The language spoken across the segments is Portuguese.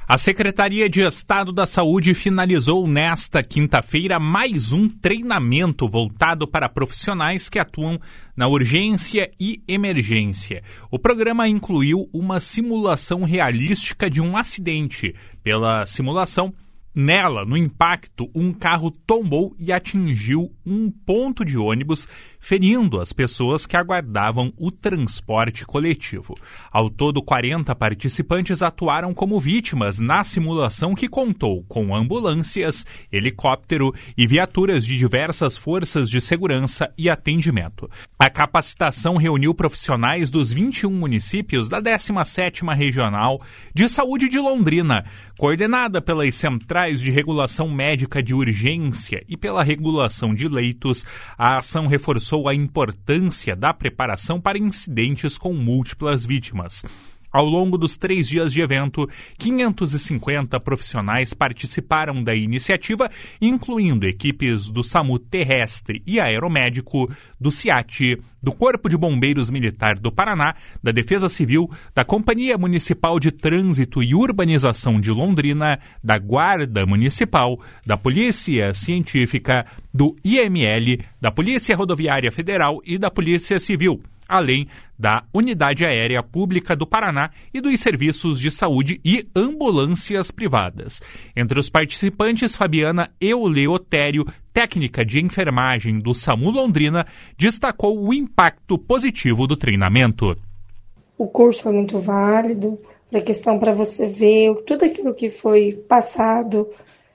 A Secretaria de Estado da Saúde finalizou nesta quinta-feira mais um treinamento voltado para profissionais que atuam na urgência e emergência. O programa incluiu uma simulação realística de um acidente. Pela simulação, no impacto, um carro tombou e atingiu um ponto de ônibus, ferindo as pessoas que aguardavam o transporte coletivo. Ao todo, 40 participantes atuaram como vítimas na simulação que contou com ambulâncias, helicóptero e viaturas de diversas forças de segurança e atendimento. A capacitação reuniu profissionais dos 21 municípios da 17ª Regional de Saúde de Londrina, coordenada pelas centrais de regulação médica de urgência e pela regulação de leitos. A ação reforçou a importância da preparação para incidentes com múltiplas vítimas. Ao longo dos 3 dias de evento, 550 profissionais participaram da iniciativa, incluindo equipes do SAMU terrestre e aeromédico, do CIAT, do Corpo de Bombeiros Militar do Paraná, da Defesa Civil, da Companhia Municipal de Trânsito e Urbanização de Londrina, da Guarda Municipal, da Polícia Científica, do IML, da Polícia Rodoviária Federal e da Polícia Civil, além da Unidade Aérea Pública do Paraná e dos serviços de saúde e ambulâncias privadas. Entre os participantes, Fabiana Euleotério, técnica de enfermagem do SAMU Londrina, destacou o impacto positivo do treinamento. O curso foi muito válido, para a questão para você ver tudo aquilo que foi passado,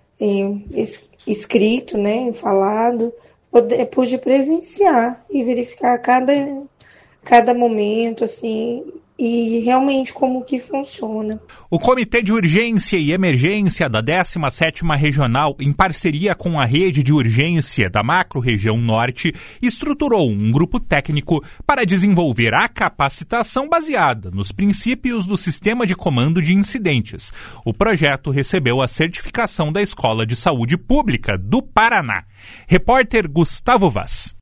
escrito, falado, pude presenciar e verificar cada momento, e realmente como que funciona. O Comitê de Urgência e Emergência da 17ª Regional, em parceria com a Rede de Urgência da Macro-Região Norte, estruturou um grupo técnico para desenvolver a capacitação baseada nos princípios do Sistema de Comando de Incidentes. O projeto recebeu a certificação da Escola de Saúde Pública do Paraná. Repórter Gustavo Vaz.